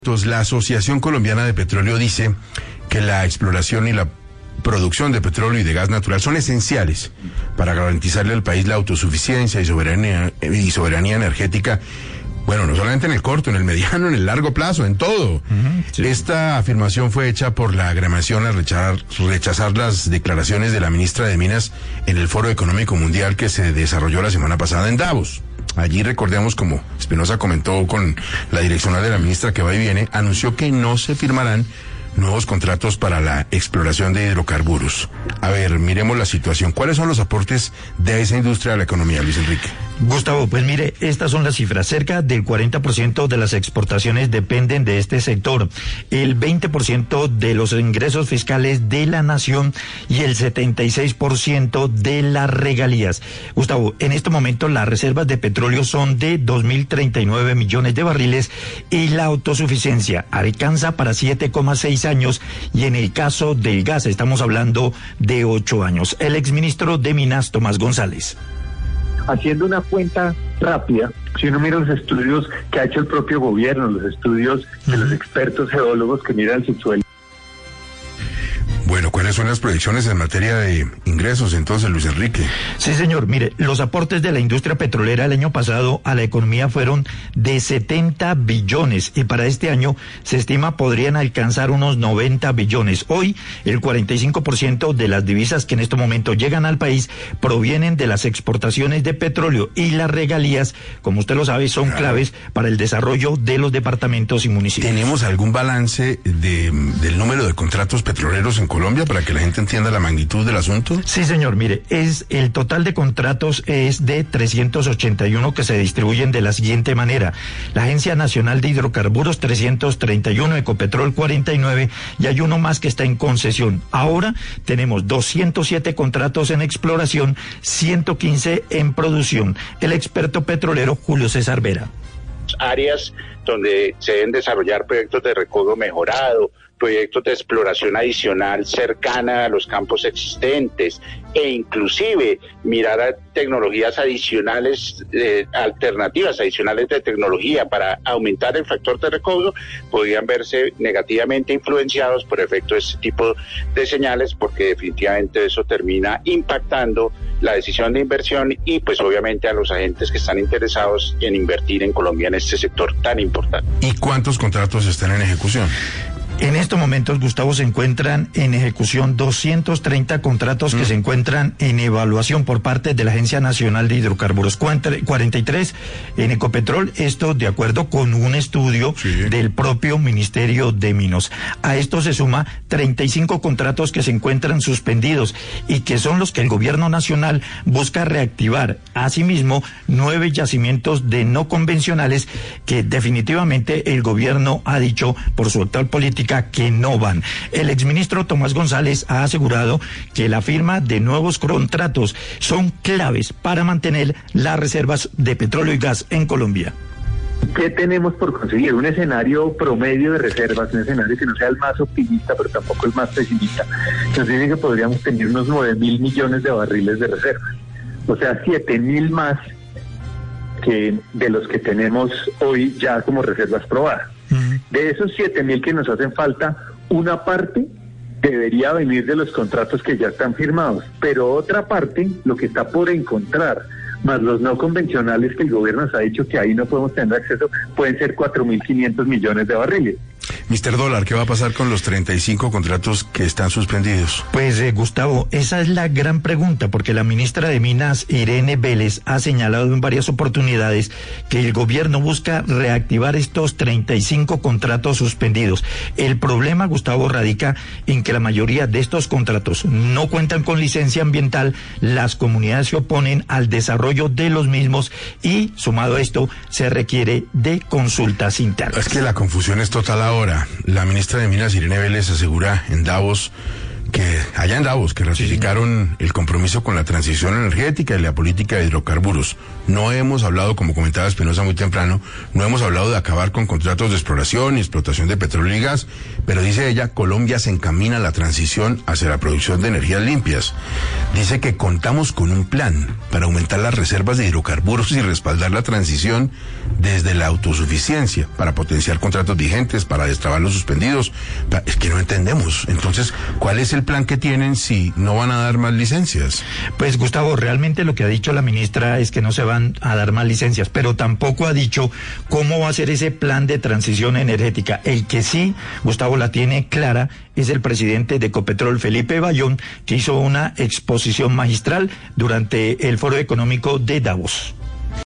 Entonces, la Asociación Colombiana de Petróleo dice que la exploración y la producción de petróleo y de gas natural son esenciales para garantizarle al país la autosuficiencia y soberanía energética. Bueno, no solamente en el corto, en el mediano, en el largo plazo, en todo. Sí. Esta afirmación fue hecha por la agremiación al rechazar las declaraciones de la ministra de Minas en el Foro Económico Mundial que se desarrolló la semana pasada en Davos. Allí, recordemos, como Espinosa comentó con la direccional de la ministra que va y viene, anunció que no se firmarán nuevos contratos para la exploración de hidrocarburos. A ver, miremos la situación. ¿Cuáles son los aportes de esa industria a la economía, Luis Enrique? Gustavo, pues mire, estas son las cifras. Cerca del 40% de las exportaciones dependen de este sector, el 20% de los ingresos fiscales de la nación y el 76% de las regalías. Gustavo, en este momento las reservas de petróleo son de 2.039 millones de barriles y la autosuficiencia alcanza para 7,6 años y en el caso del gas estamos hablando de 8 años. El exministro de Minas, Tomás González. Haciendo una cuenta rápida, si uno mira los estudios que ha hecho el propio gobierno, los estudios de los expertos geólogos que miran el subsuelo. Bueno, ¿cuáles son las proyecciones en materia de ingresos entonces, Luis Enrique? Sí, señor. Mire, los aportes de la industria petrolera el año pasado a la economía fueron de 70 billones y para este año se estima podrían alcanzar unos 90 billones. Hoy, el 45% de las divisas que en este momento llegan al país provienen de las exportaciones de petróleo y las regalías, como usted lo sabe, son claves para el desarrollo de los departamentos y municipios. ¿Tenemos algún balance del número de contratos petroleros en Colombia para que la gente entienda la magnitud del asunto? Sí, señor. Mire, el total de contratos es de 381 que se distribuyen de la siguiente manera. La Agencia Nacional de Hidrocarburos 331, Ecopetrol 49 y hay uno más que está en concesión. Ahora tenemos 207 contratos en exploración, 115 en producción. El experto petrolero Julio César Vera. Áreas donde se deben desarrollar proyectos de recobro mejorado, proyectos de exploración adicional cercana a los campos existentes e inclusive mirar a tecnologías adicionales, alternativas adicionales de tecnología para aumentar el factor de recobro, podrían verse negativamente influenciados por efecto de este tipo de señales, porque definitivamente eso termina impactando la decisión de inversión y pues obviamente a los agentes que están interesados en invertir en Colombia en este sector tan importante. ¿Y cuántos contratos están en ejecución? En estos momentos, Gustavo, se encuentran en ejecución 230 contratos que se encuentran en evaluación por parte de la Agencia Nacional de Hidrocarburos, 43 en Ecopetrol, esto de acuerdo con un estudio del propio Ministerio de Minas. A esto se suma 35 contratos que se encuentran suspendidos y que son los que el gobierno nacional busca reactivar. Asimismo, 9 yacimientos de no convencionales que definitivamente el gobierno ha dicho por su actual política que no van. El exministro Tomás González ha asegurado que la firma de nuevos contratos son claves para mantener las reservas de petróleo y gas en Colombia. ¿Qué tenemos por conseguir? Un escenario promedio de reservas, un escenario que no sea el más optimista, pero tampoco el más pesimista. Nos dice que podríamos tener unos 9.000 millones de barriles de reservas, o sea, 7.000 más que de los que tenemos hoy ya como reservas probadas. De esos 7.000 que nos hacen falta, una parte debería venir de los contratos que ya están firmados, pero otra parte, lo que está por encontrar, más los no convencionales que el gobierno nos ha dicho que ahí no podemos tener acceso, pueden ser 4.500 millones de barriles. Mr. Dólar, ¿qué va a pasar con los 35 contratos que están suspendidos? Pues, Gustavo, esa es la gran pregunta, porque la ministra de Minas, Irene Vélez, ha señalado en varias oportunidades que el gobierno busca reactivar estos 35 contratos suspendidos. El problema, Gustavo, radica en que la mayoría de estos contratos no cuentan con licencia ambiental, las comunidades se oponen al desarrollo de los mismos y, sumado a esto, se requiere de consultas internas. Es que la confusión es total ahora. La ministra de Minas, Irene Vélez, asegura en Davos que allá en Davos, que ratificaron el compromiso con la transición energética y la política de hidrocarburos. No hemos hablado, como comentaba Espinosa muy temprano, no hemos hablado de acabar con contratos de exploración y explotación de petróleo y gas, pero dice ella, Colombia se encamina a la transición hacia la producción de energías limpias. Dice que contamos con un plan para aumentar las reservas de hidrocarburos y respaldar la transición desde la autosuficiencia, para potenciar contratos vigentes, para destrabar los suspendidos. Es que no entendemos. Entonces, ¿cuál es el plan que tienen si no van a dar más licencias? Pues Gustavo, realmente lo que ha dicho la ministra es que no se van a dar más licencias, pero tampoco ha dicho cómo va a ser ese plan de transición energética. El que sí, Gustavo, la tiene clara es el presidente de Ecopetrol, Felipe Bayón, que hizo una exposición magistral durante el Foro Económico de Davos.